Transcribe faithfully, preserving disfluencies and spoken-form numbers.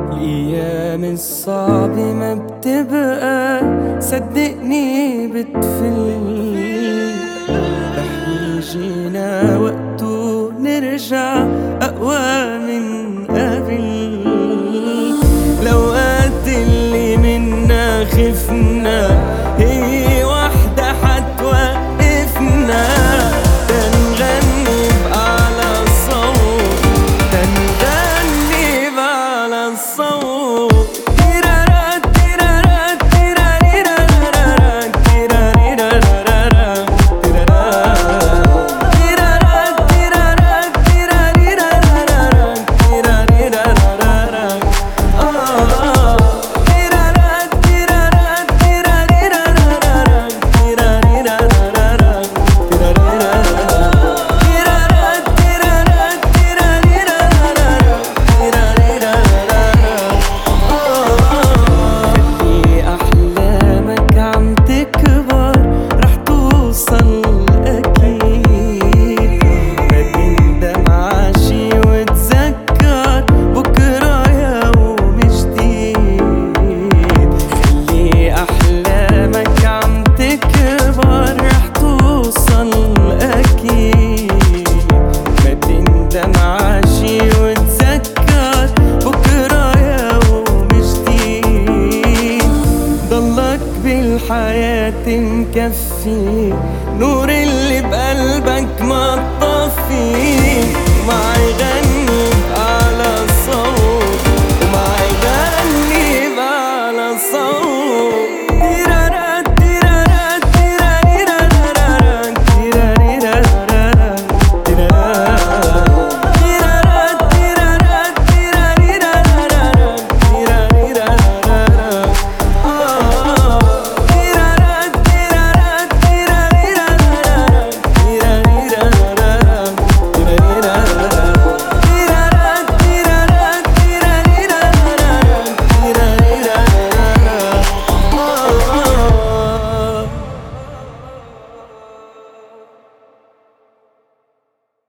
الأيام الصعبة ما بتبقى، صدقني بتفل. رح يجينا وقت ونرجع أقوى من قبل. الأوقات اللي منا خفنا هي وحدة حتوقفنا، تنغني بأعلى صوت، تنغني بأعلى الصوت. بالحياة مكفي، نور اللي بقلبك ما تطفي. معي